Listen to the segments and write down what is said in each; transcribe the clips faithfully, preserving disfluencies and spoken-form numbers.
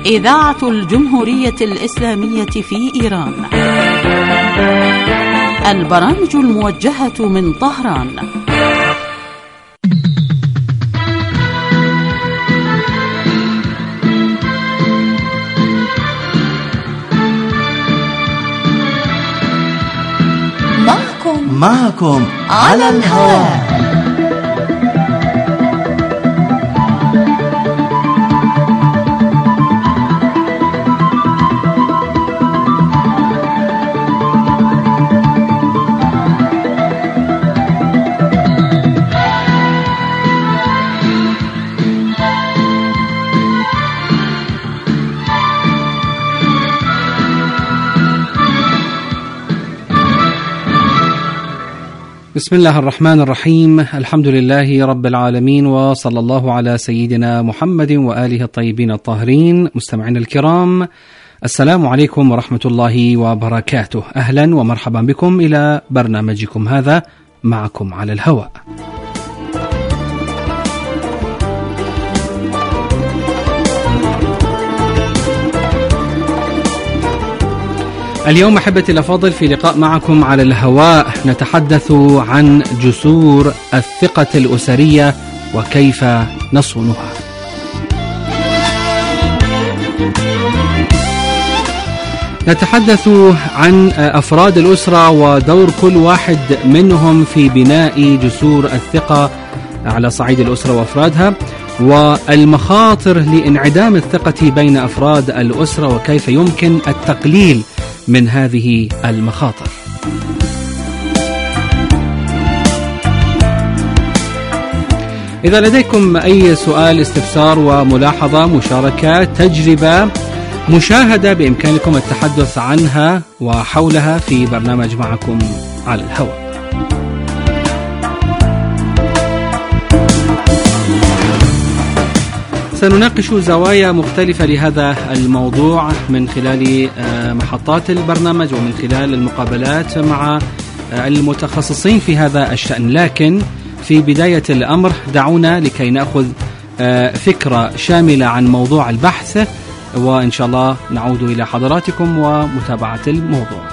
إذاعة الجمهورية الإسلامية في إيران. البرامج الموجهة من طهران. معكم معكم على الهواء. بسم الله الرحمن الرحيم. الحمد لله رب العالمين، وصلى الله على سيدنا محمد وآله الطيبين الطاهرين. مستمعين الكرام، السلام عليكم ورحمة الله وبركاته. أهلا ومرحبا بكم إلى برنامجكم هذا معكم على الهواء. اليوم أحبتي الأفاضل في لقاء معكم على الهواء نتحدث عن جسور الثقة الأسرية وكيف نصونها. نتحدث عن أفراد الأسرة ودور كل واحد منهم في بناء جسور الثقة على صعيد الأسرة وأفرادها، والمخاطر لانعدام الثقة بين أفراد الأسرة وكيف يمكن التقليل من هذه المخاطر. إذا لديكم أي سؤال، استفسار وملاحظة، مشاركة، تجربة، مشاهدة، بإمكانكم التحدث عنها وحولها في برنامج معكم على الهواء. سنناقش زوايا مختلفة لهذا الموضوع من خلال محطات البرنامج ومن خلال المقابلات مع المتخصصين في هذا الشأن. لكن في بداية الأمر دعونا لكي نأخذ فكرة شاملة عن موضوع البحث، وإن شاء الله نعود إلى حضراتكم ومتابعة الموضوع.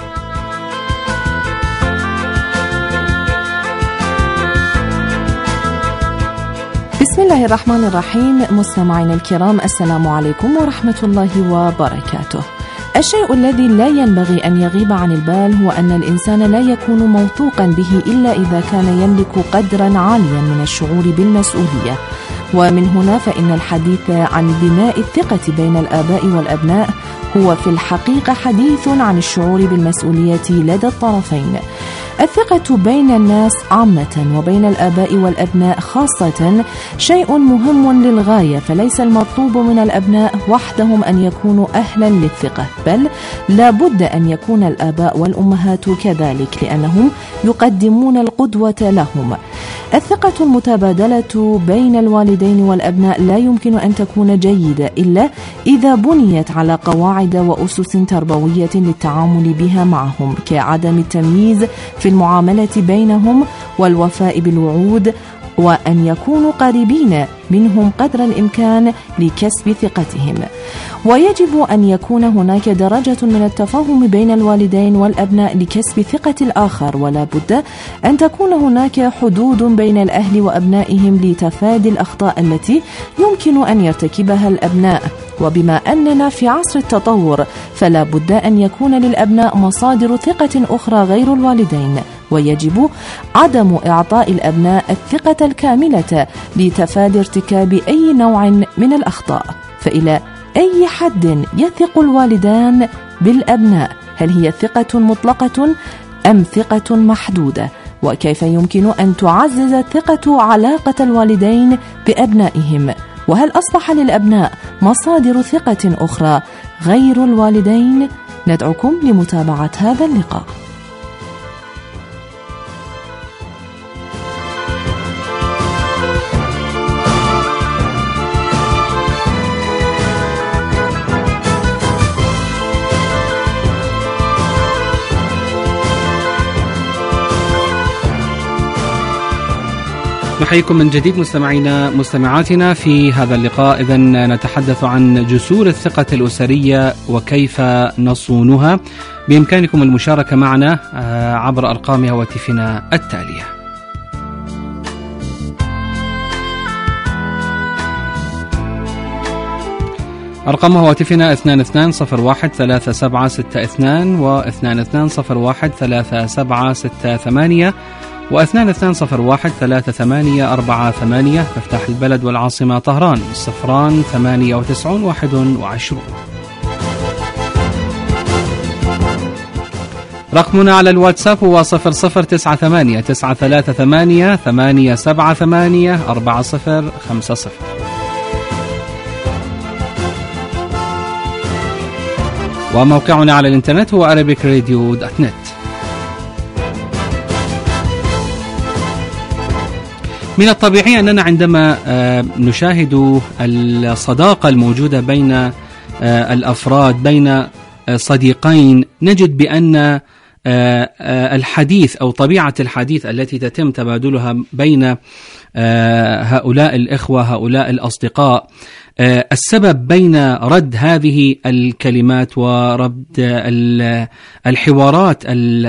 بسم الله الرحمن الرحيم. مستمعينا الكرام، السلام عليكم ورحمة الله وبركاته. الشيء الذي لا ينبغي أن يغيب عن البال هو أن الإنسان لا يكون موثوقا به إلا إذا كان يملك قدرا عاليا من الشعور بالمسؤولية. ومن هنا فإن الحديث عن بناء الثقة بين الآباء والأبناء هو في الحقيقة حديث عن الشعور بالمسؤولية لدى الطرفين. الثقة بين الناس عامة وبين الآباء والأبناء خاصة شيء مهم للغاية، فليس المطلوب من الأبناء وحدهم أن يكونوا أهلا للثقة، بل لا بد أن يكون الآباء والأمهات كذلك، لأنهم يقدمون القدوة لهم. الثقة المتبادلة بين الوالدين والأبناء لا يمكن أن تكون جيدة إلا إذا بنيت على قواعد وأسس تربوية للتعامل بها معهم، كعدم التمييز في المعاملة بينهم والوفاء بالوعود، وأن يكونوا قريبين منهم قدر الإمكان لكسب ثقتهم. ويجب أن يكون هناك درجة من التفاهم بين الوالدين والأبناء لكسب ثقة الآخر، ولا بد أن تكون هناك حدود بين الأهل وأبنائهم لتفادي الأخطاء التي يمكن أن يرتكبها الأبناء. وبما أننا في عصر التطور فلا بد أن يكون للأبناء مصادر ثقة أخرى غير الوالدين، ويجب عدم إعطاء الأبناء الثقة الكاملة لتفادي ارتكاب أي نوع من الأخطاء. فإلى أي حد يثق الوالدان بالأبناء؟ هل هي ثقة مطلقة أم ثقة محدودة؟ وكيف يمكن أن تعزز الثقة علاقة الوالدين بأبنائهم؟ وهل أصبح للأبناء مصادر ثقة أخرى غير الوالدين؟ ندعوكم لمتابعة هذا اللقاء. نحييكم من جديد مستمعينا مستمعاتنا في هذا اللقاء. إذن نتحدث عن جسور الثقة الأسرية وكيف نصونها. بإمكانكم المشاركة معنا عبر أرقام هواتفنا التالية: أرقام هواتفنا اثنان اثنان صفر واحد ثلاثة سبعة ستة اثنان واثنان اثنان صفر واحد ثلاثة سبعة ستة ثمانية واثنان اثنان صفر واحد ثلاثة ثمانية أربعة ثمانية. مفتاح البلد والعاصمة طهران صفران ثمانية وتسعون واحد وعشرون. رقمنا على الواتساب هو صفر صفر تسعة ثمانية تسعة ثلاثة ثمانية ثمانية سبعة ثمانية أربعة صفر خمسة صفر. وموقعنا على الانترنت هو arabic radio dot net. من الطبيعي أننا عندما نشاهد الصداقة الموجودة بين الأفراد، بين صديقين، نجد بأن الحديث أو طبيعة الحديث التي تتم تبادلها بين هؤلاء الإخوة هؤلاء الأصدقاء، السبب بين رد هذه الكلمات ورد الحوارات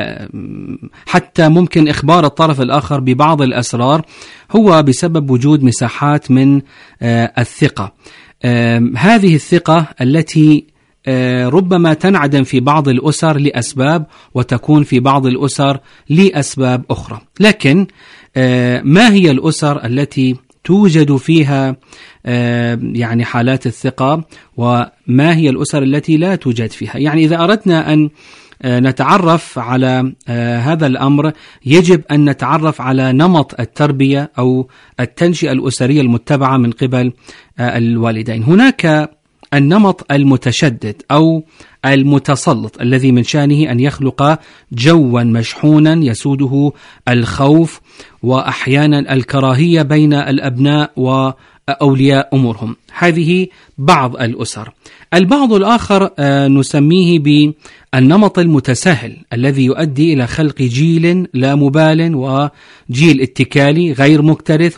حتى ممكن إخبار الطرف الآخر ببعض الأسرار هو بسبب وجود مساحات من الثقة. هذه الثقة التي ربما تنعدم في بعض الأسر لأسباب وتكون في بعض الأسر لأسباب أخرى. لكن ما هي الأسر التي توجد فيها يعني حالات الثقة، وما هي الأسر التي لا توجد فيها؟ يعني إذا أردنا أن نتعرف على هذا الأمر يجب أن نتعرف على نمط التربية أو التنشئة الأسرية المتبعة من قبل الوالدين. هناك النمط المتشدد أو المتسلط الذي من شأنه أن يخلق جوا مشحونا يسوده الخوف وأحيانا الكراهية بين الأبناء وأولياء أمورهم. هذه بعض الأسر. البعض الآخر نسميه بالنمط المتساهل الذي يؤدي إلى خلق جيل لا مبال وجيل اتكالي غير مكترث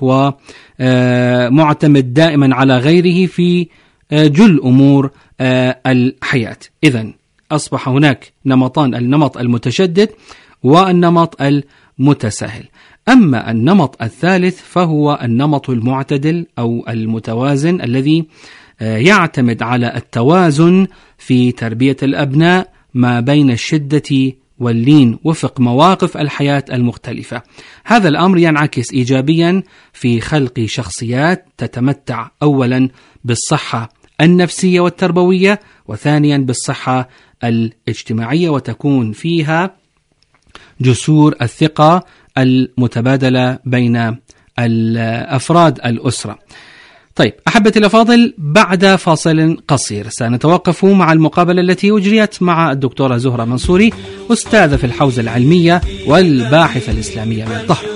ومعتمد دائما على غيره في جل أمور الحياة. إذن أصبح هناك نمطان: النمط المتشدد والنمط المتساهل. أما النمط الثالث فهو النمط المعتدل أو المتوازن الذي يعتمد على التوازن في تربية الأبناء ما بين الشدة واللين وفق مواقف الحياة المختلفة. هذا الأمر ينعكس إيجابيا في خلق شخصيات تتمتع أولا بالصحة النفسية والتربوية، وثانيا بالصحة الاجتماعية، وتكون فيها جسور الثقة المتبادلة بين الأفراد الأسرة. طيب أحبتي الأفاضل، بعد فاصل قصير سنتوقف مع المقابلة التي أجريت مع الدكتورة زهرة منصوري، أستاذة في الحوزة العلمية والباحثة الإسلامية من طهران.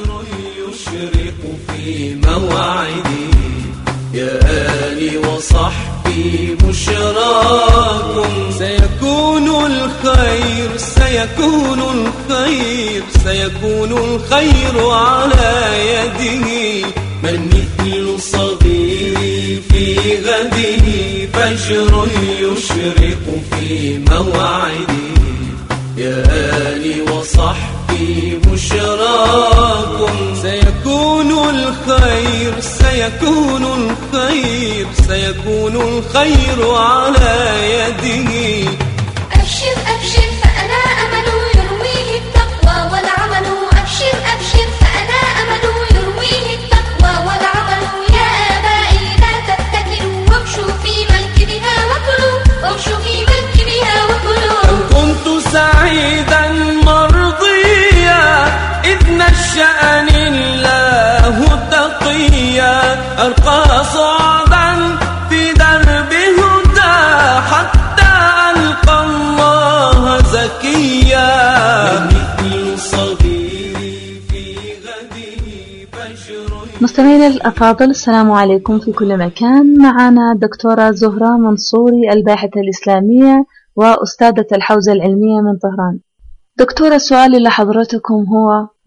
يا آلي وصحبي بشراكم، سيكون الخير سيكون الخير سيكون الخير على يده، من مثل صغيري في غده فجر يشرق في موعدي. يا آلي وصحبي بشراكم، سيكون الخير سيكون الخير سيكون الخير على يده. أبشر أبشر فأنا أمل يرويه التقوى والعمل، أبشر أبشر فأنا أمل يرويه التقوى والعمل. يا آبائي لا تتكلوا وامشوا في منكبها وكلوا، وامشوا في منكبها وكلوا. لو كنت سعيدا مرضيا إذ نشأني الله تقيا، أرقى صعدا في درب هدى حتى ألقى الله زكيا. مثل صغيري في غده فجر. مستمعينا الأفاضل، السلام عليكم في كل مكان. معنا الدكتورة زهرة منصوري، الباحثة الإسلامية وأستاذة الحوزة العلمية من طهران. دكتورة، سؤالي لحضرتكم هو: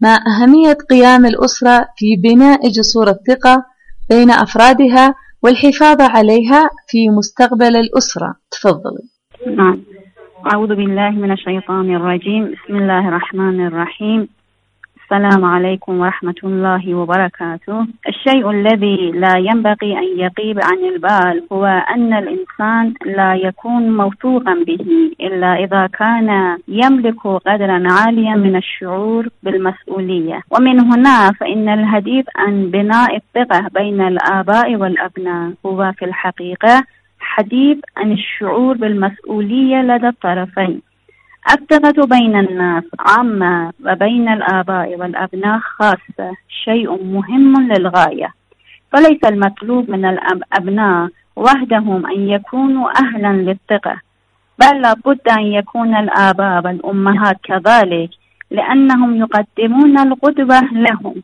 مع أهمية قيام الأسرة في بناء جسور الثقة بين أفرادها والحفاظ عليها في مستقبل الأسرة. تفضلي. نعم. أعوذ بالله من الشيطان الرجيم. بسم الله الرحمن الرحيم. السلام عليكم ورحمة الله وبركاته. الشيء الذي لا ينبغي أن يغيب عن البال هو أن الإنسان لا يكون موثوقا به إلا إذا كان يملك قدرا عاليا من الشعور بالمسؤولية. ومن هنا فإن الحديث عن بناء الثقة بين الآباء والأبناء هو في الحقيقة حديث عن الشعور بالمسؤولية لدى الطرفين. الثقة بين الناس عامة وبين الآباء والأبناء خاصة شيء مهم للغاية، فليس المطلوب من الأبناء وحدهم أن يكونوا أهلا للثقة، بل لابد أن يكون الآباء والأمهات كذلك، لأنهم يقدمون القدوة لهم.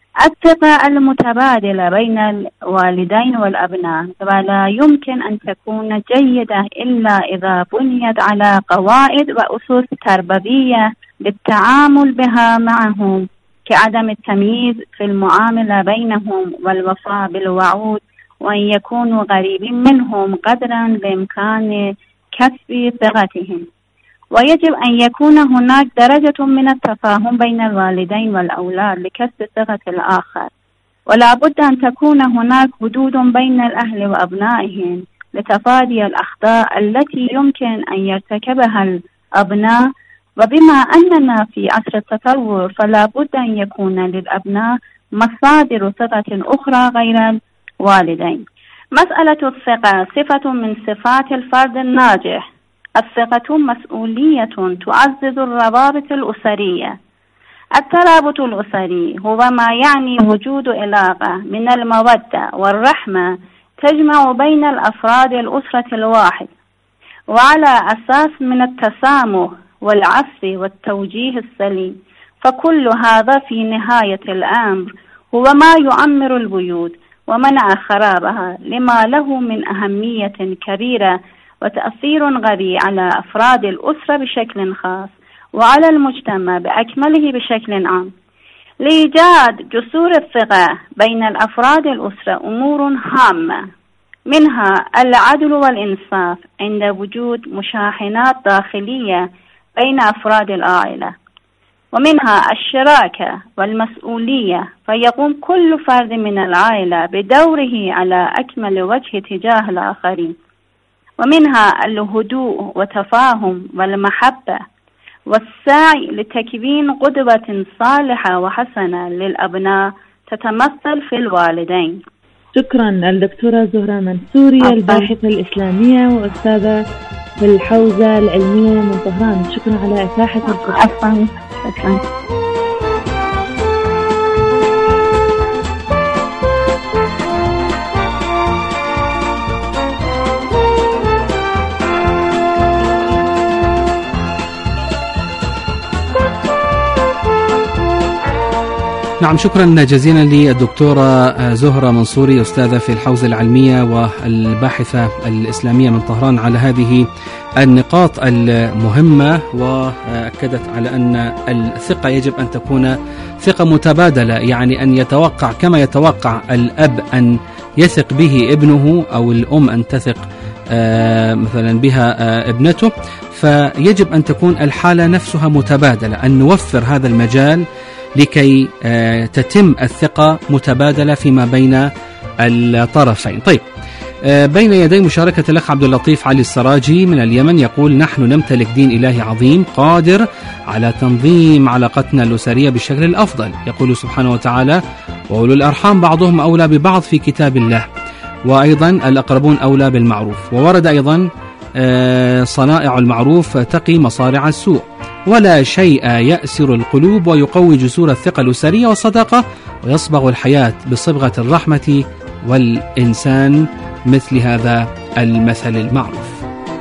الثقة المتبادلة بين الوالدين والأبناء ولا يمكن أن تكون جيدة إلا إذا بنيت على قواعد وأسس تربوية للتعامل بها معهم، كعدم التمييز في المعاملة بينهم والوفاء بالوعود، وأن يكونوا قريبين منهم قدرا الإمكان كسب ثقتهم. ويجب أن يكون هناك درجة من التفاهم بين الوالدين والأولاد لكسب ثقة الآخر، ولا بد أن تكون هناك حدود بين الأهل وأبنائهم لتفادي الأخطاء التي يمكن أن يرتكبها الأبناء. وبما أننا في عصر التطور فلا بد أن يكون للأبناء مصادر ثقة أخرى غير الوالدين. مسألة الثقة صفة من صفات الفرد الناجح. الثقة مسؤولية تعزز الروابط الأسرية. الترابط الأسري هو ما يعني وجود علاقة من المودة والرحمة تجمع بين الأفراد الأسرة الواحد، وعلى أساس من التسامح والعفو والتوجيه السليم. فكل هذا في نهاية الأمر هو ما يعمر البيوت ومنع خرابها، لما له من أهمية كبيرة وتأثير غبي على أفراد الأسرة بشكل خاص وعلى المجتمع بأكمله بشكل عام. لإيجاد جسور الثقة بين الأفراد الأسرة أمور هامة، منها العدل والإنصاف عند وجود مشاحنات داخلية بين أفراد العائلة، ومنها الشراكة والمسؤولية، فيقوم كل فرد من العائلة بدوره على أكمل وجه تجاه الآخرين، ومنها الهدوء وتفاهم والمحبة، والسعي لتكوين قدوة صالحة وحسنة للأبناء تتمثل في الوالدين. شكرا الدكتورة زهرة منصوري أفضل. الباحثة الإسلامية وأستاذة في الحوزة العلمية من طهران. شكرا على إتاحة الفرصة. شكرا. نعم، شكرا جزيلا للدكتورة زهرة منصوري أستاذة في الحوزة العلمية والباحثة الإسلامية من طهران على هذه النقاط المهمة، وأكدت على أن الثقة يجب أن تكون ثقة متبادلة، يعني أن يتوقع كما يتوقع الأب أن يثق به ابنه أو الأم أن تثق مثلا بها ابنته، فيجب أن تكون الحالة نفسها متبادلة، أن نوفر هذا المجال لكي تتم الثقة متبادلة فيما بين الطرفين. طيب، بين يدي مشاركة الأخ عبد اللطيف علي السراجي من اليمن، يقول: نحن نمتلك دين إلهي عظيم قادر على تنظيم علاقتنا الأسرية بالشكل الأفضل. يقول سبحانه وتعالى: وأولو الأرحام بعضهم أولى ببعض في كتاب الله، وأيضا الأقربون أولى بالمعروف. وورد أيضا صنائع المعروف تقي مصارع السوء، ولا شيء يأسر القلوب ويقوي جسور الثقة الأسرية والصداقة ويصبغ الحياة بصبغة الرحمة والإنسان مثل هذا المثل المعروف.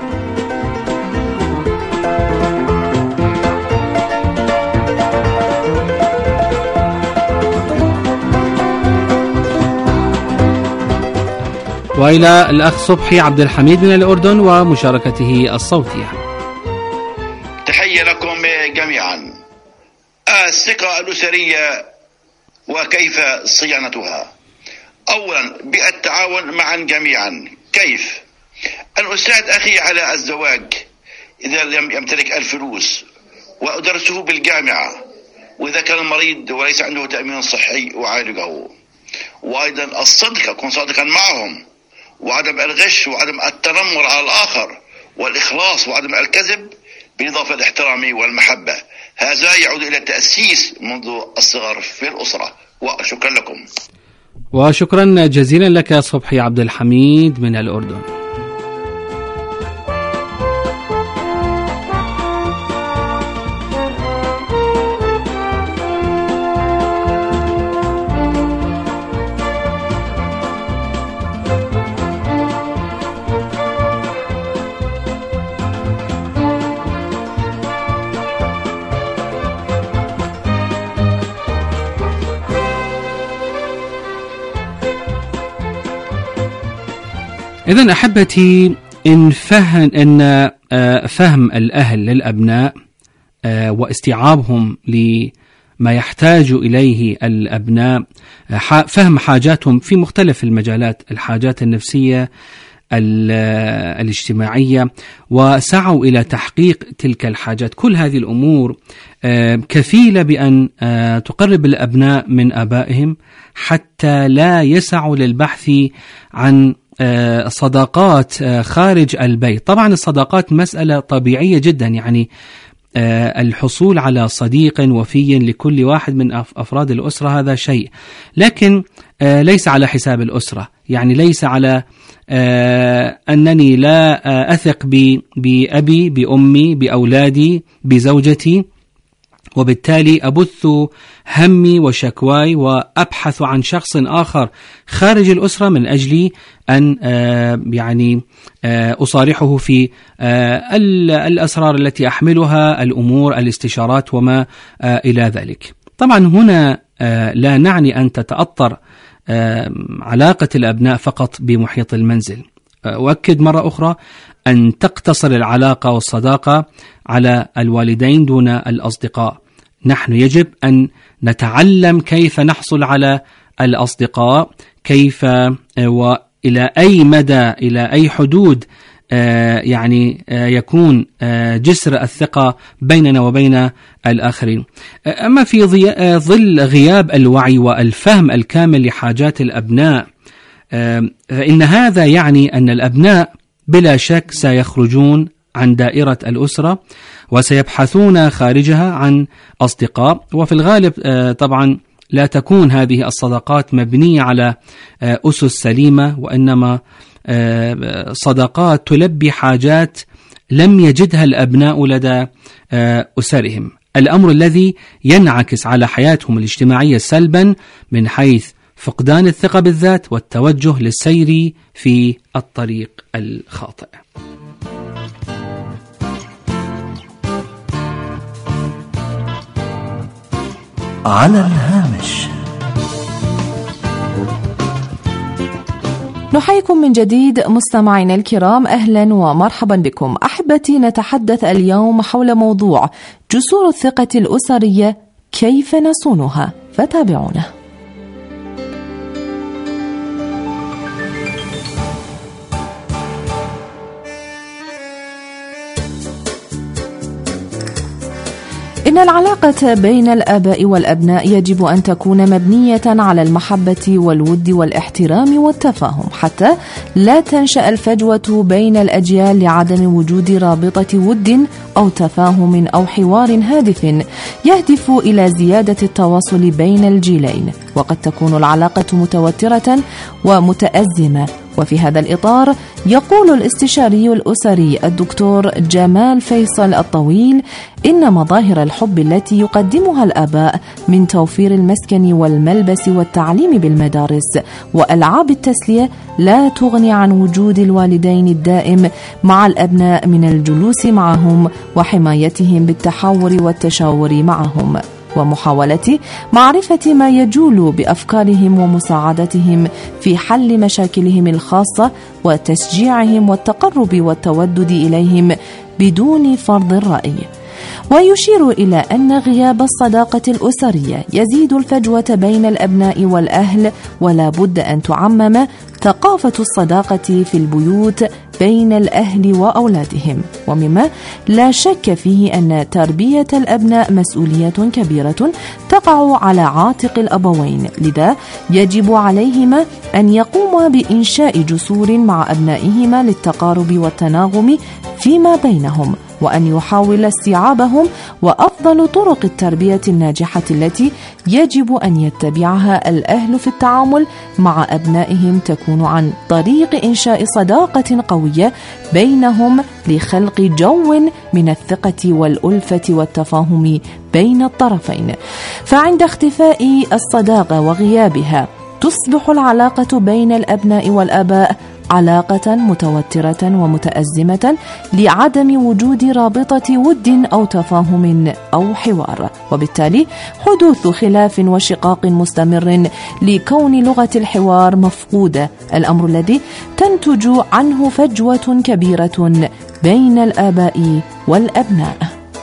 وإلى الأخ صبحي عبد الحميد من الأردن ومشاركته الصوتية. تحية لكم جميعا. ما الثقة الأسرية وكيف صيانتها؟ أولا بالتعاون معا جميعا. كيف؟ أن أساعد أخي على الزواج إذا لم يمتلك الفلوس، وأدرسه بالجامعة، وإذا كان مريض وليس عنده تأمين صحي أعالجه. وأيضا الصدق، أكون صادقا معهم، وعدم الغش وعدم التنمر على الآخر، والإخلاص وعدم الكذب، بالإضافة للاحترام والمحبة. هذا يعود إلى التأسيس منذ الصغر في الأسرة. وشكرا لكم. وشكرا جزيلا لك صبحي عبد الحميد من الأردن. إذن أحبتي، إن فهم إن فهم الأهل للأبناء واستيعابهم لما يحتاج إليه الأبناء، فهم حاجاتهم في مختلف المجالات، الحاجات النفسية الاجتماعية، وسعوا إلى تحقيق تلك الحاجات، كل هذه الأمور كفيلة بأن تقرب الأبناء من آبائهم، حتى لا يسعوا للبحث عن صداقات خارج البيت. طبعا الصداقات مسألة طبيعية جدا، يعني الحصول على صديق وفي لكل واحد من أفراد الأسرة هذا شيء، لكن ليس على حساب الأسرة. يعني ليس على أنني لا أثق بأبي، بأمي، بأولادي، بزوجتي، وبالتالي أبث همي وشكواي وأبحث عن شخص آخر خارج الأسرة من أجل أن يعني أصارحه في الأسرار التي أحملها، الأمور، الاستشارات وما إلى ذلك. طبعا هنا لا نعني أن تتأطر علاقة الأبناء فقط بمحيط المنزل. أؤكد مرة أخرى أن تقتصر العلاقة والصداقة على الوالدين دون الأصدقاء. نحن يجب أن نتعلم كيف نحصل على الأصدقاء، كيف وإلى أي مدى، إلى أي حدود يعني يكون جسر الثقة بيننا وبين الآخرين. أما في ظل غياب الوعي والفهم الكامل لحاجات الأبناء، فإن هذا يعني أن الأبناء بلا شك سيخرجون عن دائرة الأسرة وسيبحثون خارجها عن أصدقاء، وفي الغالب طبعا لا تكون هذه الصداقات مبنية على أسس سليمة، وإنما صداقات تلبي حاجات لم يجدها الأبناء لدى أسرهم، الأمر الذي ينعكس على حياتهم الاجتماعية سلبا من حيث فقدان الثقة بالذات والتوجه للسير في الطريق الخاطئ. على الهامش. نحييكم من جديد مستمعينا الكرام، أهلا ومرحبا بكم. أحبتي، نتحدث اليوم حول موضوع جسور الثقة الأسرية، كيف نصونها؟ فتابعونا. إن العلاقة بين الآباء والأبناء يجب أن تكون مبنية على المحبة والود والاحترام والتفاهم، حتى لا تنشأ الفجوة بين الأجيال لعدم وجود رابطة ود أو تفاهم أو حوار هادف يهدف إلى زيادة التواصل بين الجيلين. وقد تكون العلاقة متوترة ومتأزمة، وفي هذا الإطار يقول الاستشاري الأسري الدكتور جمال فيصل الطويل إن مظاهر الحب التي يقدمها الآباء من توفير المسكن والملبس والتعليم بالمدارس وألعاب التسلية لا تغني عن وجود الوالدين الدائم مع الأبناء من الجلوس معهم وحمايتهم بالتحاور والتشاور معهم، ومحاولة معرفة ما يجول بأفكارهم ومساعدتهم في حل مشاكلهم الخاصة وتشجيعهم والتقرب والتودد إليهم بدون فرض الرأي. ويشير إلى أن غياب الصداقة الأسرية يزيد الفجوة بين الأبناء والأهل، ولا بد أن تعمم ثقافة الصداقة في البيوت بين الأهل وأولادهم، ومما لا شك فيه أن تربية الأبناء مسؤولية كبيرة تقع على عاتق الأبوين، لذا يجب عليهما أن يقوما بإنشاء جسور مع أبنائهما للتقارب والتناغم فيما بينهم، وأن يحاول استيعابهم، وأفضل طرق التربية الناجحة التي يجب أن يتبعها الأهل في التعامل مع أبنائهم تكون عن طريق إنشاء صداقة قوية بينهم لخلق جو من الثقة والألفة والتفاهم بين الطرفين. فعند اختفاء الصداقة وغيابها تصبح العلاقة بين الأبناء والآباء علاقة متوترة ومتأزمة لعدم وجود رابطة ود أو تفاهم أو حوار، وبالتالي حدوث خلاف وشقاق مستمر لكون لغة الحوار مفقودة، الأمر الذي تنتج عنه فجوة كبيرة بين الآباء والأبناء.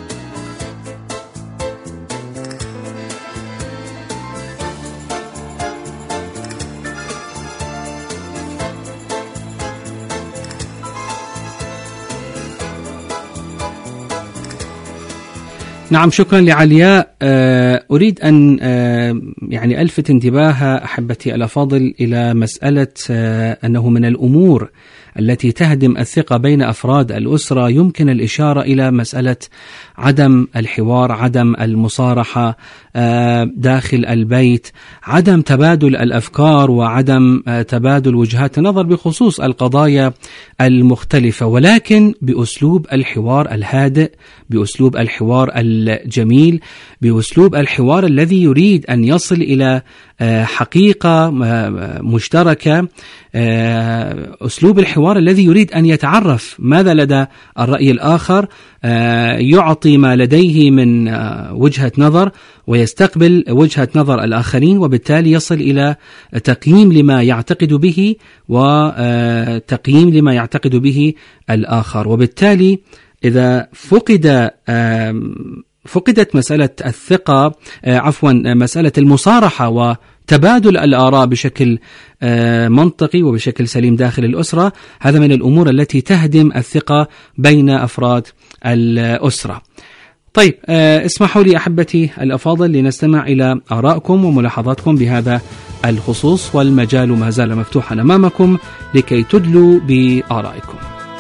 نعم، شكرا لعلياء. أريد أن يعني ألفت انتباه أحبتي الأفاضل إلى مسألة أنه من الأمور التي تهدم الثقة بين أفراد الأسرة يمكن الإشارة إلى مسألة عدم الحوار، عدم المصارحة داخل البيت، عدم تبادل الأفكار، وعدم تبادل وجهات النظر بخصوص القضايا المختلفة، ولكن بأسلوب الحوار الهادئ، بأسلوب الحوار الجميل، بأسلوب الحوار الذي يريد أن يصل إلى حقيقة مشتركة، أسلوب الحوار الذي يريد أن يتعرف ماذا لدى الرأي الآخر، يعطي ما لديه من وجهة نظر ويستقبل وجهة نظر الآخرين، وبالتالي يصل إلى تقييم لما يعتقد به وتقييم لما يعتقد به الآخر. وبالتالي إذا فقد فقدت مسألة الثقة، عفوا مسألة المصارحة وتبادل الآراء بشكل منطقي وبشكل سليم داخل الأسرة، هذا من الأمور التي تهدم الثقة بين أفراد الأسرة. طيب، اسمحوا لي أحبتي الأفاضل لنستمع إلى آرائكم وملاحظاتكم بهذا الخصوص، والمجال ما زال مفتوحا أمامكم لكي تدلوا بآرائكم.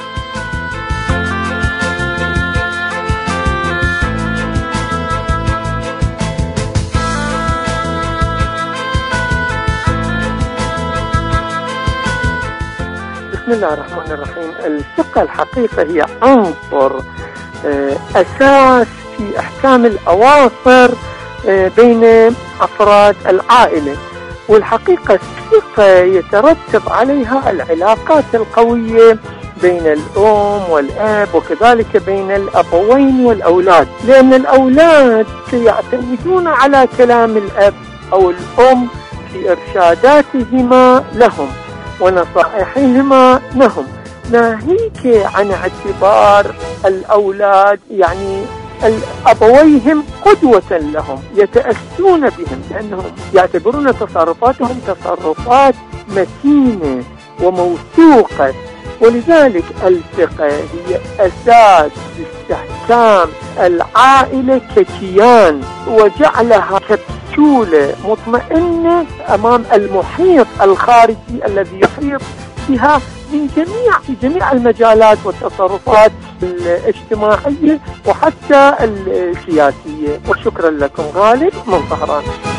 بسم الله الرحمن الرحيم. الثقة الحقيقة هي عنصر أساس في أحكام الأواصر بين أفراد العائلة، والحقيقة الثقة يترتب عليها العلاقات القوية بين الأم والأب، وكذلك بين الأبوين والأولاد، لأن الأولاد يعتمدون على كلام الأب أو الأم في إرشاداتهما لهم ونصائحهما لهم، ناهيك عن اعتبار الأولاد يعني أبويهم قدوة لهم، يتأسون بهم لأنهم يعتبرون تصرفاتهم تصرفات متينة وموثوقة. ولذلك الثقة هي أساس استحكام العائلة ككيان، وجعلها كبسولة مطمئنة أمام المحيط الخارجي الذي يحيط بها من جميع في جميع المجالات والتصرفات الاجتماعية وحتى السياسية. وشكرا لكم. غالب من طهران.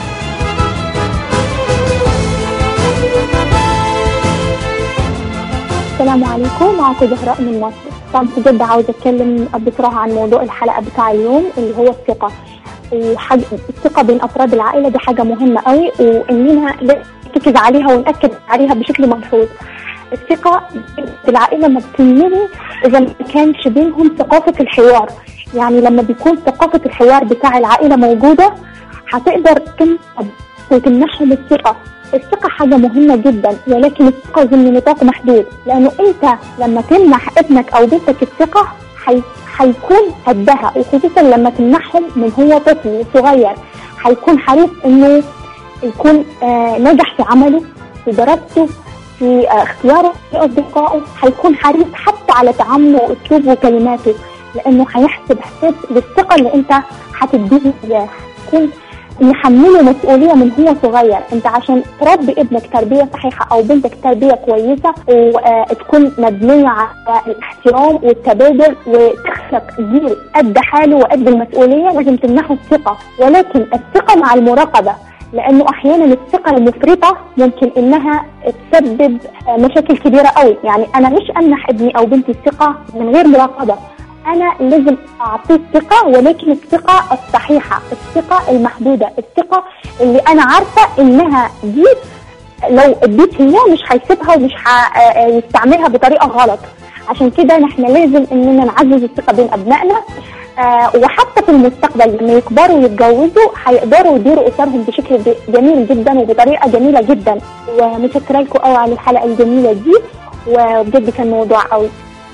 السلام عليكم، معكم زهراء من مصر. طبعا بجد عاوزة أتكلم بصراحة عن موضوع الحلقة بتاع اليوم اللي هو الثقة، وحاجة الثقة بين أفراد العائلة دي حاجة مهمة قوي، وإننا نركز عليها ونأكد عليها بشكل ملحوظ. الثقة في العائلة ما بتنمي إذا ما كانش بينهم ثقافة الحوار، يعني لما بيكون ثقافة الحوار بتاع العائلة موجودة هتقدر تنقذ وتمنحهم الثقة. الثقة حاجة مهمة جدا، ولكن الثقة ضمن نطاق محدود، لأنه أنت لما تمنح ابنك أو بنتك الثقة حي... حيكون قدها، وخصوصا لما تمنحهم من هو طفل صغير حيكون حريص انه يكون آه نجح في عمله، في دراسته، في آه اختياره لأصدقائه، حيكون حريص حتى على تعامله واسلوبه وكلماته، لانه حيحسب حساب للثقة اللي انت حتديه اياه. حيكون نحمله مسؤولية من هو صغير. انت عشان تربي ابنك تربية صحيحة او بنتك تربية كويسة وتكون مبنية على الاحترام والتبادل وتخلق جيل قد حاله وقد المسؤولية، لازم تمنحه الثقة، ولكن الثقة مع المراقبة، لانه احيانا الثقة المفرطة ممكن انها تسبب مشاكل كبيرة قوي. يعني انا مش امنح ابني او بنتي الثقة من غير مراقبة، أنا لازم أعطيه الثقة، ولكن الثقة الصحيحة، الثقة المحدودة، الثقة اللي أنا عارفة إنها دي لو اديت إياه مش هيسيبها ومش هيستعملها بطريقة غلط. عشان كده نحن لازم إننا نعزز الثقة بين أبنائنا، آه وحتى في المستقبل لما يكبروا ويتجوزوا هيقدروا يديروا أسرهم بشكل جميل جدا وبطريقة جميلة جدا. ومتشكرة لكم قوي على الحلقة الجميلة دي، وبجد كان موضوع قوي.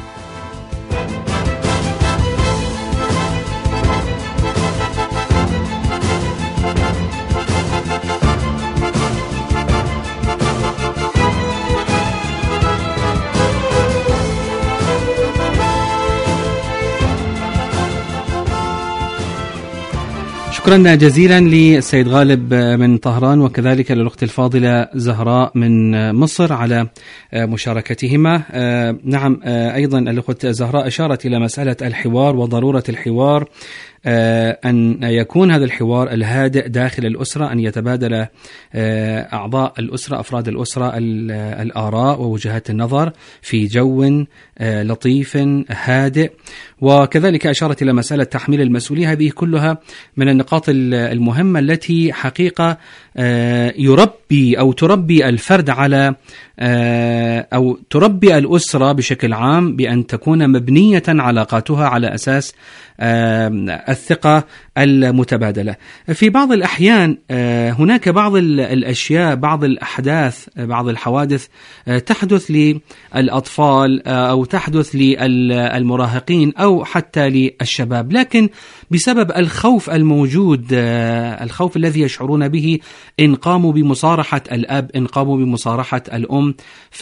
شكرا جزيلا للسيد غالب من طهران، وكذلك للأخت الفاضلة زهراء من مصر على مشاركتهما. نعم، أيضا الأخت زهراء أشارت إلى مسألة الحوار وضرورة الحوار، أن يكون هذا الحوار الهادئ داخل الأسرة، أن يتبادل أعضاء الأسرة أفراد الأسرة الآراء ووجهات النظر في جو لطيف هادئ. وكذلك أشارت إلى مسألة تحميل المسؤولية. هذه كلها من النقاط المهمة التي حقيقة يربي أو تربي الفرد على أو تربي الأسرة بشكل عام بأن تكون مبنية علاقاتها على أساس الثقة المتبادلة. في بعض الأحيان هناك بعض الأشياء، بعض الأحداث، بعض الحوادث تحدث للأطفال أو تحدث للمراهقين أو حتى للشباب، لكن بسبب الخوف الموجود، الخوف الذي يشعرون به إن قاموا بمصارحة الأب، إن قاموا بمصارحة الأم،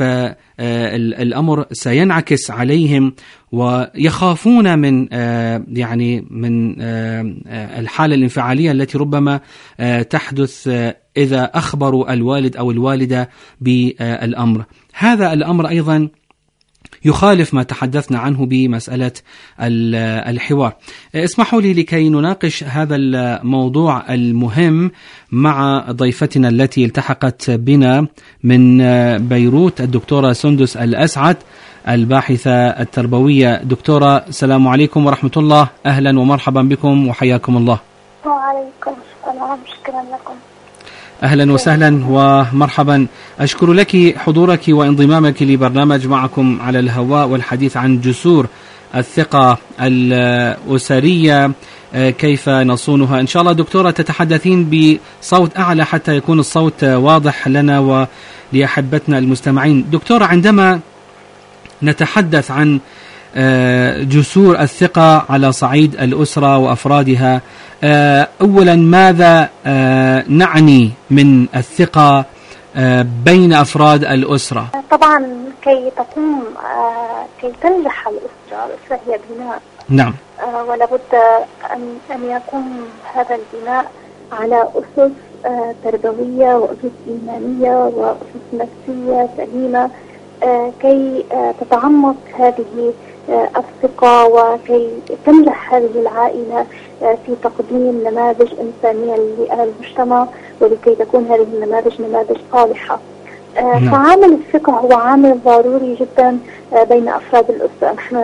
فالأمر سينعكس عليهم ويخافون من يعني من الحالة الانفعالية التي ربما تحدث إذا أخبروا الوالد أو الوالدة بالأمر. هذا الأمر أيضا يخالف ما تحدثنا عنه بمسألة الحوار. اسمحوا لي لكي نناقش هذا الموضوع المهم مع ضيفتنا التي التحقت بنا من بيروت، الدكتورة سندس الأسعد، الباحثة التربوية. دكتورة، السلام عليكم ورحمة الله، أهلا ومرحبا بكم وحياكم الله. وعليكم السلام، شكرا لكم. أهلا وسهلا ومرحبا. أشكر لك حضورك وانضمامك لبرنامج معكم على الهواء والحديث عن جسور الثقة الأسرية، كيف نصونها. إن شاء الله دكتورة تتحدثين بصوت أعلى حتى يكون الصوت واضح لنا ولأحبتنا المستمعين. دكتورة، عندما نتحدث عن جسور الثقة على صعيد الأسرة وأفرادها، أولا ماذا نعني من الثقة بين أفراد الأسرة؟ طبعا كي تقوم كي تنجح الأسرة، الأسرة هي بناء. نعم. ولا بد أن أن يكون هذا البناء على أسس تربوية وأسس إيمانية وأسس نفسية سليمة، كي تتعمق هذه الثقة وكي تنجح هذه العائلة في تقديم نماذج إنسانية للمجتمع، ولكي تكون هذه النماذج نماذج صالحة. نعم. فعامل الثقة هو عامل ضروري جدا بين أفراد الأسرة. نحن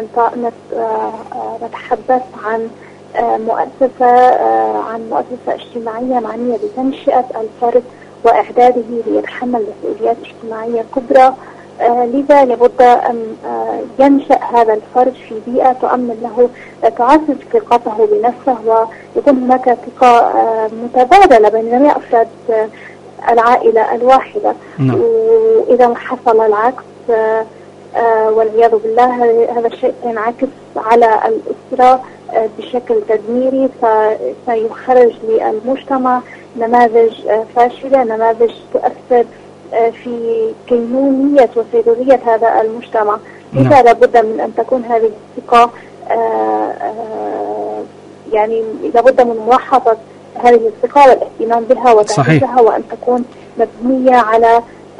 نتحدث عن مؤسسة عن مؤسسة اجتماعية معنية بتنشئة الفرد وإعداده ليتحمل مسؤوليات اجتماعية كبرى. آه لذا لابد أن آه ينشأ هذا الفرد في بيئة تؤمن له، آه تعزز ثقته بنفسه، ويكون هناك ثقة آه متبادلة بين جميع أفراد آه العائلة الواحدة. نعم. وإذا حصل العكس آه والعياذ بالله هذا الشيء سينعكس على الأسرة بشكل تدميري، سيخرج للمجتمع نماذج فاشلة، نماذج تؤثر في كينونية وسيرورية هذا المجتمع. لذا لابد من أن تكون هذه الثقة يعني لابد من ملاحظة هذه الثقة والاهتمام بها وتعزيزها، وأن تكون مبنية على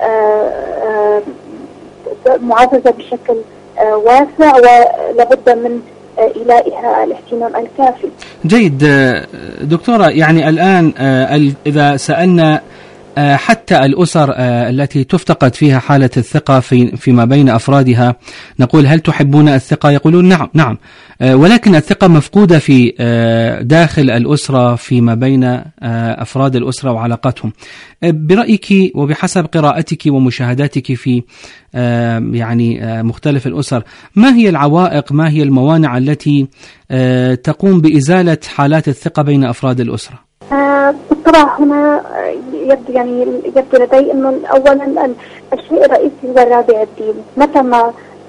معززة بشكل واسع، ولابد من إلائها الاهتمام الكافي. جيد دكتورة، يعني الآن إذا سألنا حتى الأسر التي تفتقد فيها حالة الثقة في فيما بين أفرادها، نقول هل تحبون الثقة؟ يقولون نعم نعم، ولكن الثقة مفقودة في داخل الأسرة فيما بين أفراد الأسرة وعلاقتهم. برأيك وبحسب قراءتك ومشاهداتك في يعني مختلف الأسر، ما هي العوائق، ما هي الموانع التي تقوم بإزالة حالات الثقة بين أفراد الأسرة؟ بالطبع هنا يبدو يعني يبدو لدي انه اولا الشيء الرئيسي هو الرابع الدين. متى ما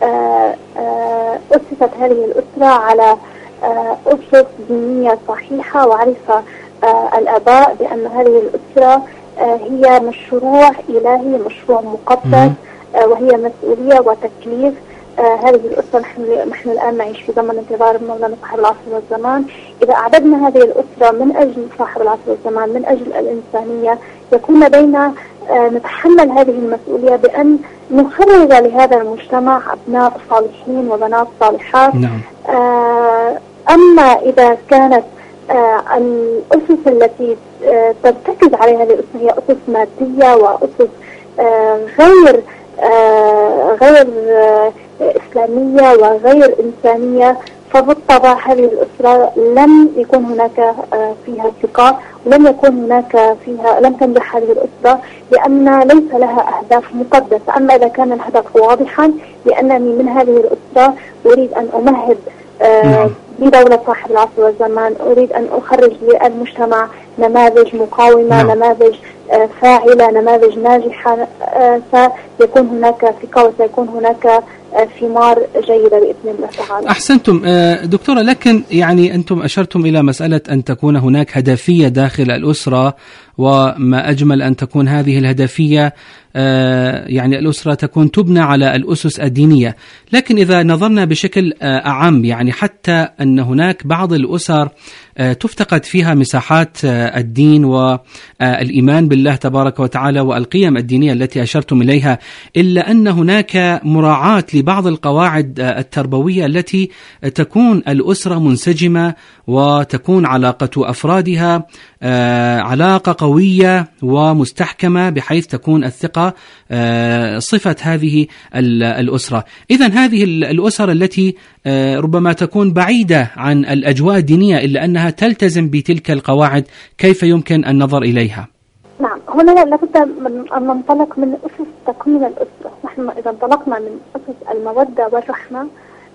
اسست هذه الاسره على اسس دينيه صحيحه، وعرف الاباء بان هذه الاسره هي مشروع الهي، مشروع مقدس، وهي مسؤوليه وتكليف. هذه الأسرة نحن نحن الآن نعيش في زمن انتظار مولانا صاحب العصر والزمان. إذا أعددنا هذه الأسرة من أجل صاحب العصر والزمان، من أجل الإنسانية، يكون لدينا نتحمل هذه المسؤولية بأن نخرج لهذا المجتمع أبناء صالحين وبنات صالحات. نعم. أما إذا كانت الأسس التي ترتكز عليها هذه الأسرة هي أسس مادية وأسس غير غير إسلامية وغير إنسانية، فبالطبع هذه الأسرة لم يكون هناك فيها ثقة، ولم يكون هناك فيها لم تنجح هذه الأسرة لأن ليس لها أهداف مقدسة. أما إذا كان الهدف واضحا بأنني من هذه الأسرة أريد أن أمهد بدولة صاحب العصر والزمان، أريد أن أخرج للمجتمع نماذج مقاومة، نعم. نماذج فاعلة، نماذج ناجحة، سيكون هناك ثقة وسيكون هناك ثمار جيدة بإذن الله تعالى. أحسنتم دكتورة، لكن يعني أنتم أشرتم إلى مسألة أن تكون هناك هدفية داخل الأسرة، وما أجمل أن تكون هذه الهدفية يعني الأسرة تكون تبنى على الأسس الدينية. لكن إذا نظرنا بشكل أعم، يعني حتى أن هناك بعض الأسر تفتقد فيها مساحات الدين والإيمان بالله تبارك وتعالى والقيم الدينية التي أشرتم إليها، إلا أن هناك مراعاة لبعض القواعد التربوية التي تكون الأسرة منسجمة وتكون علاقة أفرادها علاقة قوية ومستحكمة بحيث تكون الثقة صفة هذه الأسرة. إذن هذه الأسر التي ربما تكون بعيدة عن الأجواء الدينية إلا أنها تلتزم بتلك القواعد، كيف يمكن النظر إليها؟ نعم، هنا لابد من أن ننطلق من أسس تكوين الأسرة. نحن إذا انطلقنا من أسس المودة والرحمة،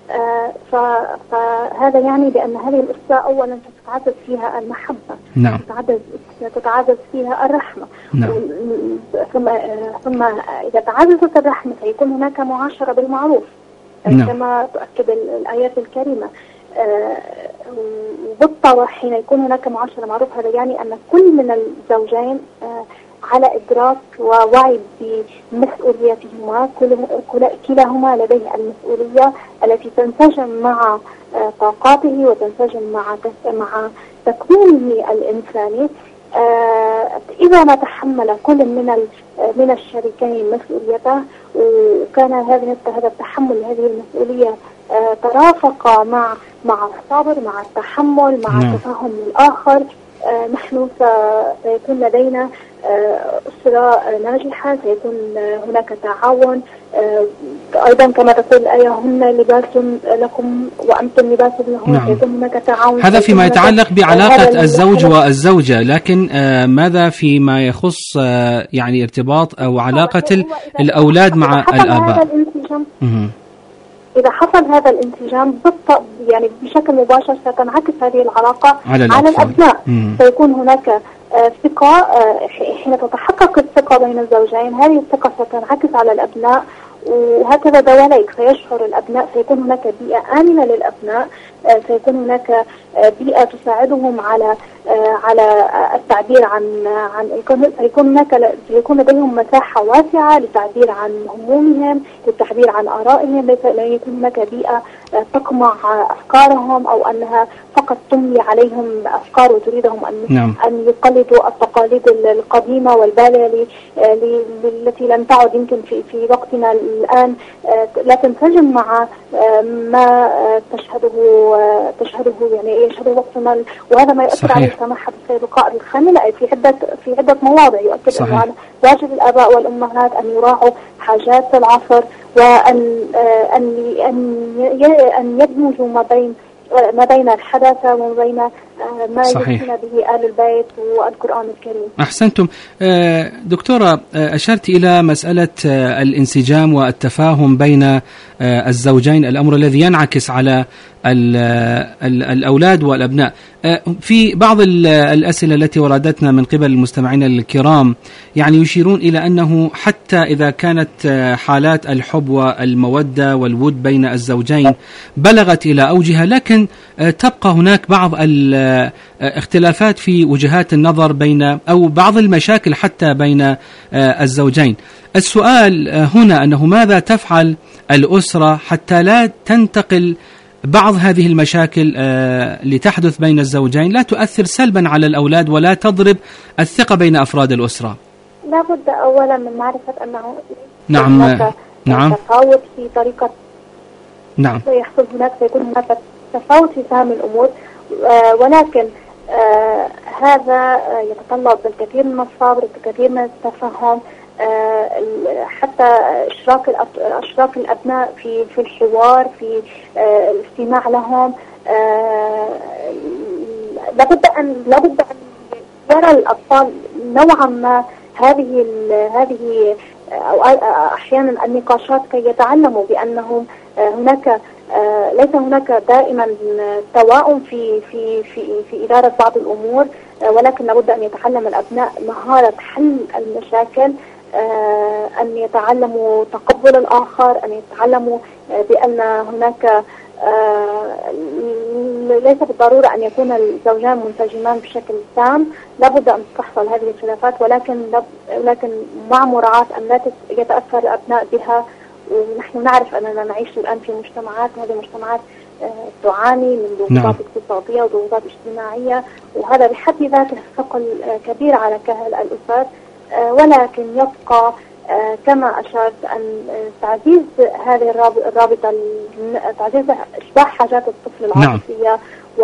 فهذا يعني بأن هذه الأسرة أولا تتعزز فيها المحبة، نعم. تتعزز تتعزز فيها الرحمة، نعم. ثم ثم إذا تعززت الرحمة سيكون هناك معاشرة بالمعروف، نعم. كما تؤكد الآيات الكريمة. وبالطبع حين يكون هناك معاشرة معروف، هذا يعني أن كل من الزوجين على إدراك ووعي بمسؤوليتهما، كلاهما لديه المسؤولية التي تنسجم مع طاقاته وتنسجم مع مع تكوينه الإنساني. إذا ما تحمل كل من من الشريكين مسؤوليته، وكان هذا هذا التحمل هذه المسؤولية ترافق مع مع الصبر، مع التحمل، مع التفهم للآخر، نحن سيكون لدينا أسرة ناجحة، سيكون هناك تعاون. أيضا كما تقول الآية: هن لباس لكم وأنتم لباس لهم. نعم. سيكون هناك تعاون. هذا فيما يتعلق بعلاقة الزوج والزوجة، لكن ماذا فيما يخص يعني ارتباط أو علاقة الأولاد مع الآباء؟ إذا حصل هذا الانسجام بالطبع يعني بشكل مباشر ستنعكس هذه العلاقة على, على الأبناء. مم. سيكون هناك ثقة. حين تتحقق الثقة بين الزوجين، هذه الثقة ستنعكس على الأبناء، وهكذا دواليك سيشعر الأبناء، سيكون هناك بيئة آمنة للأبناء، سيكون هناك بيئة تساعدهم على على التعبير عن عن سيكون هناك سيكون لديهم مساحة واسعة للتعبير عن همومهم، للتعبير عن آرائهم. لا يكون هناك بيئة تقمع أفكارهم أو أنها فقط تملي عليهم أفكار وتريدهم أن نعم. أن يقلدوا التقاليد القديمة والبالية التي لم تعد يمكن في في وقتنا الآن لا تنسجم مع ما تشهده تشهده يعني يشهده وقتنا، وهذا ما يؤثر على سماح السيد القائد الخامنئي في عدة في عدة مواضع. يؤكد أنه واجب الآباء والأمهات أن يراعوا حاجات العصر وأن أن أن أن يدمجوا ما بين ما بين الحداثة وما بين ما يؤمن به آل البيت والقرآن الكريم. أحسنتم. دكتورة، أشرت إلى مسألة الانسجام والتفاهم بين الزوجين، الأمر الذي ينعكس على الأولاد والأبناء. في بعض الأسئلة التي وردتنا من قبل المستمعين الكرام يعني يشيرون إلى أنه حتى إذا كانت حالات الحب والمودة والود بين الزوجين بلغت إلى أوجها، لكن تبقى هناك بعض الاختلافات في وجهات النظر بين أو بعض المشاكل حتى بين الزوجين. السؤال هنا أنه ماذا تفعل الأسرة حتى لا تنتقل بعض هذه المشاكل آه لتحدث بين الزوجين لا تؤثر سلبا على الأولاد ولا تضرب الثقة بين أفراد الأسرة؟ لا بد أولا من معرفة أنه نعم هناك نعم تفاوت في طريقة نعم سيحصل هناك سيكون هناك تفاوت في فهم الأمور، آه ولكن آه هذا يتطلب الكثير من الصبر، الكثير من التفهم، آه حتى إشراك إشراك الأبناء في في الحوار، في آه الاستماع لهم. آه لابد أن لابد أن يرى الأطفال نوعا ما هذه هذه أو أحيانا النقاشات كي يتعلموا بأنهم هناك ليس هناك دائما توائم في في في في إدارة بعض الأمور، ولكن لابد أن يتعلم الأبناء مهارة حل المشاكل، أن يتعلموا تقبل الآخر، أن يتعلموا بأن هناك ليس بالضرورة أن يكون الزوجان منسجمان بشكل تام، لابد أن تحصل هذه الخلافات، ولكن لكن مع مراعاة أن لا يتأثر الأبناء بها. ونحن نعرف أننا نعيش الآن في مجتمعات، هذه المجتمعات تعاني من ضغوطات اقتصادية وضغوطات اجتماعية، وهذا بحد ذاته ثقل كبير على كاهل الأسر، ولكن يبقى كما أشرت أن تعزيز هذه الرابطة، تعزيز إشباع حاجات الطفل العاطفية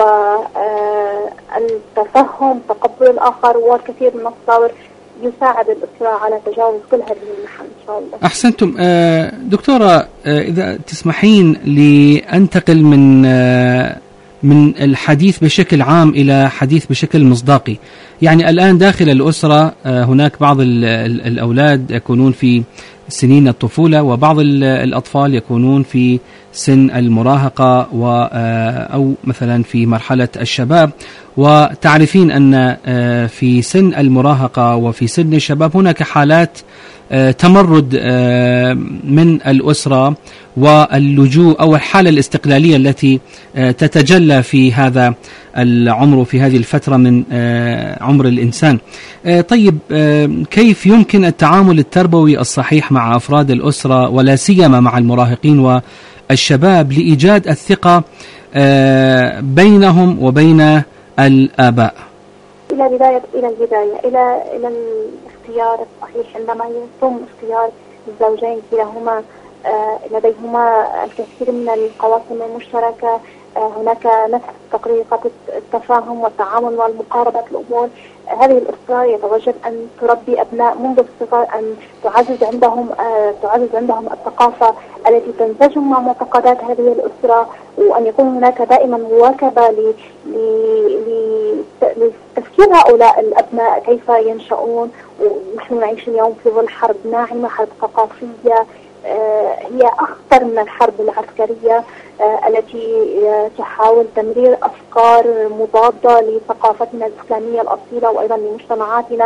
والتفهم، تقبل الآخر والكثير من الصبر يساعد الأسرة على تجاوز كل هذه المحن إن شاء الله. أحسنتم. دكتورة، إذا تسمحين لأنتقل من من الحديث بشكل عام إلى حديث بشكل مصداقي. يعني الآن داخل الأسرة هناك بعض الأولاد يكونون في سنين الطفولة، وبعض الأطفال يكونون في سن المراهقة أو مثلا في مرحلة الشباب. وتعرفين أن في سن المراهقة وفي سن الشباب هناك حالات تمرد من الأسرة واللجوء أو الحالة الاستقلالية التي تتجلى في هذا العمر وفي هذه الفترة من عمر الإنسان. طيب، كيف يمكن التعامل التربوي الصحيح مع أفراد الأسرة ولا سيما مع المراهقين والشباب لإيجاد الثقة بينهم وبين الآباء؟ إلى بداية إلى البداية إلى إلى الاختيار الصحيح. عندما يتم اختيار الزوجين كلاهما لديهما الكثير من القواسم المشتركة، هناك نفس طريقة التفاهم والتعامل والمقاربة الأمور، هذه الأسرة يتوجب أن تربي أبناء منذ الصغر، أن تعزز عندهم تعزز عندهم الثقافة التي تنسجم مع معتقدات هذه الأسرة، وأن يكون هناك دائما مواكبة لتفكير هؤلاء الأبناء كيف ينشؤون. ونحن نعيش اليوم في ظل حرب ناعمة، حرب ثقافية هي أخطر من الحرب العسكرية التي تحاول تمرير أفكار مضادة لثقافتنا الإسلامية الأصيلة وأيضا لمجتمعاتنا.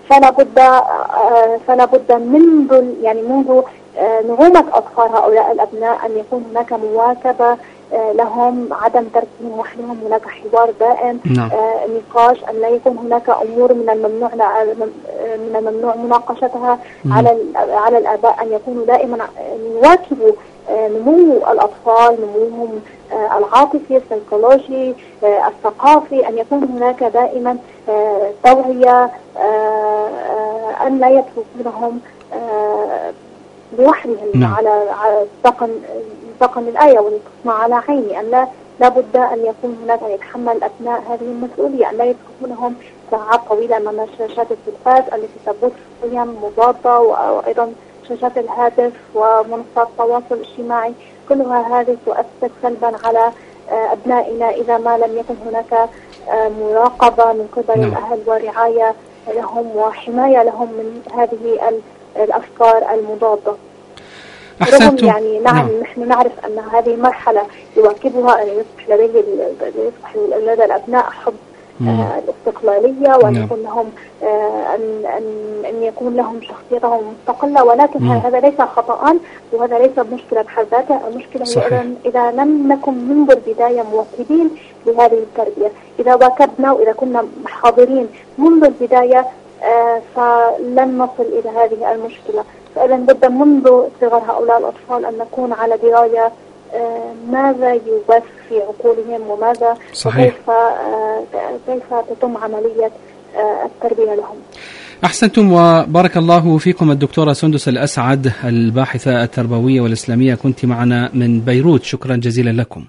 فلا بد فلا بد منذ يعني منذ نعومة أطفال هؤلاء الأبناء أن يكون هناك مواكبة لهم، عدم تركهم وحدهم، هناك حوار دائم، نعم. نقاش، أن لا يكون هناك أمور من الممنوع من الممنوع مناقشتها على على الآباء، أن يكونوا دائما يواكبوا نمو الأطفال، نموهم العاطفي، السيكولوجي، الثقافي، أن يكون هناك دائما توعية، أن لا يتركونهم لوحدهم. نعم. على ذقن ذقن الآية ولتصنع على عيني، أن لا لابد أن يكون هناك أن يتحمل الأبناء هذه المسؤولية، أن لا يتركونهم ساعات طويلة أمام شاشات التلفاز التي تبث قيم مضادة، وأيضا شاشات الهاتف ومنصات التواصل الاجتماعي. كلها هذه تؤثر سلبا على أبنائنا إذا ما لم يكن هناك مراقبة من قبل نعم. الأهل ورعاية لهم وحماية لهم من هذه الأفكار المضادة. أحسنتم. يعني نعم, نعم نحن نعرف أن هذه مرحلة يواكبها أن يصبح لديه يصبح لدى الأبناء حب آه الاستقلالية، وأن نعم. يكون لهم آه أن أن أن يكون لهم شخصيتهم مستقلة، ولكن مم. هذا ليس خطأ، وهذا ليس مشكلة بحد ذاتها. المشكلة هي إذا لم نكن منذ البداية مواكبين لهذه التربية. إذا واكبنا وإذا كنا حاضرين منذ البداية آه فلن نصل إلى هذه المشكلة. فإذا بد منذ صغر هؤلاء الأطفال أن نكون على دراية آه ماذا يبث في عقولهم، وماذا صحيح. وكيف آه كيف تتم عملية آه التربية لهم. أحسنتم وبارك الله فيكم. الدكتورة سندس الأسعد، الباحثة التربوية والإسلامية، كنت معنا من بيروت، شكرا جزيلا لكم.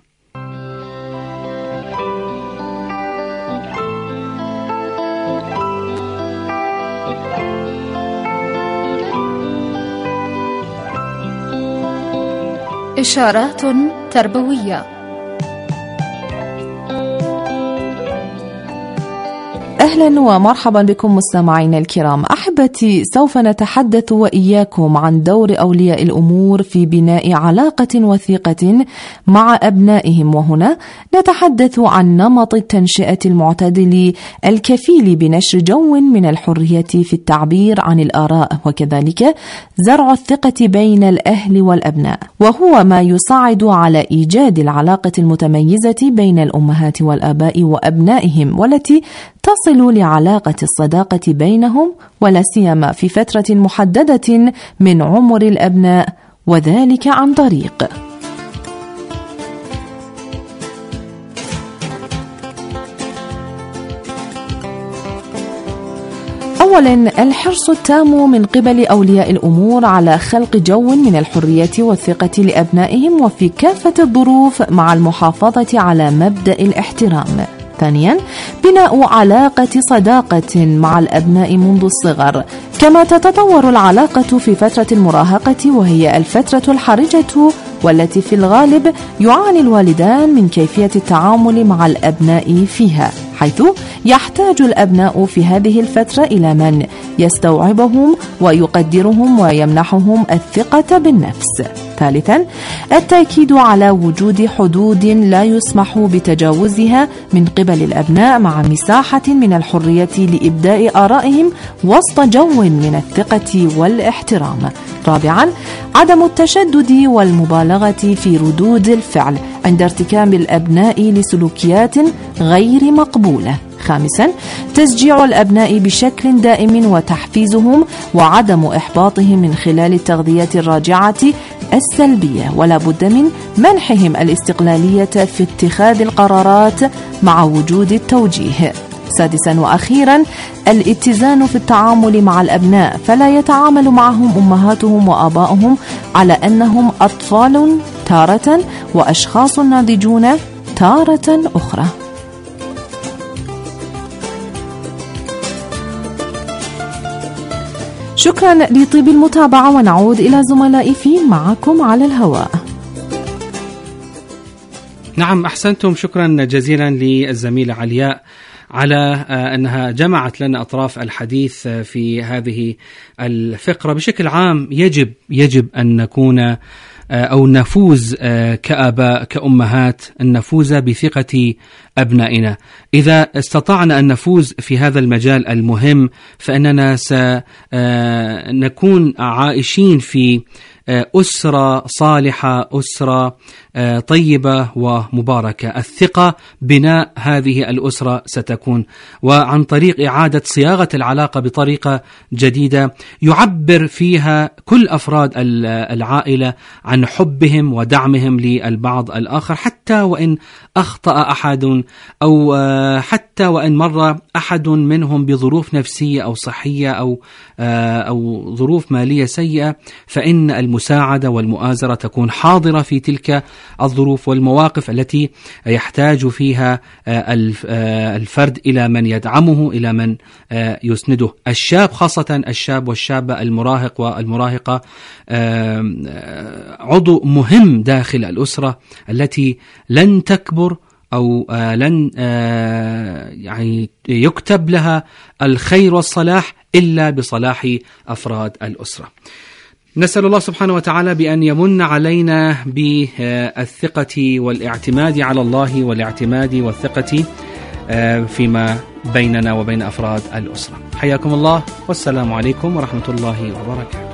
إشارات تربوية. أهلا ومرحبا بكم مستمعينا الكرام. أحبتي، سوف نتحدث وإياكم عن دور أولياء الأمور في بناء علاقة وثيقة مع أبنائهم، وهنا نتحدث عن نمط التنشئة المعتدل الكفيل بنشر جو من الحرية في التعبير عن الآراء، وكذلك زرع الثقة بين الأهل والأبناء، وهو ما يساعد على إيجاد العلاقة المتميزة بين الأمهات والآباء وأبنائهم، والتي تصل لعلاقة الصداقة بينهم، ولا سيما في فترة محددة من عمر الأبناء، وذلك عن طريق أولاً الحرص التام من قبل أولياء الأمور على خلق جو من الحرية والثقة لأبنائهم وفي كافة الظروف، مع المحافظة على مبدأ الاحترام. ثانياً بناء علاقة صداقة مع الأبناء منذ الصغر، كما تتطور العلاقة في فترة المراهقة، وهي الفترة الحرجة والتي في الغالب يعاني الوالدان من كيفية التعامل مع الأبناء فيها، حيث يحتاج الأبناء في هذه الفترة إلى من يستوعبهم ويقدرهم ويمنحهم الثقة بالنفس. ثالثا التأكيد على وجود حدود لا يسمح بتجاوزها من قبل الأبناء، مع مساحة من الحرية لإبداء آرائهم وسط جو من الثقة والاحترام. رابعا عدم التشدد والمبالغة في ردود الفعل عند ارتكاب الأبناء لسلوكيات غير مقبولة. خامسا تشجيع الأبناء بشكل دائم وتحفيزهم وعدم إحباطهم من خلال التغذية الراجعة السلبية، ولا بد من منحهم الاستقلالية في اتخاذ القرارات مع وجود التوجيه. سادسا وأخيرا الاتزان في التعامل مع الأبناء، فلا يتعامل معهم أمهاتهم وآباؤهم على أنهم أطفال تارة وأشخاص ناضجون تارة أخرى. شكرا لطيب المتابعة، ونعود إلى زملائي في معكم على الهواء. نعم أحسنتم، شكرا جزيلا للزميلة علياء على أنها جمعت لنا أطراف الحديث في هذه الفقرة. بشكل عام يجب يجب أن نكون أو نفوز كآباء كأمهات أن نفوز بثقة أبنائنا. إذا استطعنا أن نفوز في هذا المجال المهم فإننا سنكون عائشين في أسرة صالحة، أسرة طيبة ومباركة. الثقة بناء هذه الأسرة ستكون، وعن طريق إعادة صياغة العلاقة بطريقة جديدة يعبر فيها كل أفراد العائلة عن حبهم ودعمهم للبعض الآخر، حتى وإن أخطأ أحد أو حتى وإن مر أحد منهم بظروف نفسية أو صحية أو أو ظروف مالية سيئة، فإن المساعدة والمؤازرة تكون حاضرة في تلك الظروف والمواقف التي يحتاج فيها الفرد إلى من يدعمه، إلى من يسنده. الشاب خاصة الشاب والشابة، المراهق والمراهقة، عضو مهم داخل الأسرة التي لن تكبر أو لن يعني يكتب لها الخير والصلاح إلا بصلاح أفراد الأسرة. نسأل الله سبحانه وتعالى بأن يمن علينا بالثقة والاعتماد على الله، والاعتماد والثقة فيما بيننا وبين أفراد الأسرة. حياكم الله، والسلام عليكم ورحمة الله وبركاته.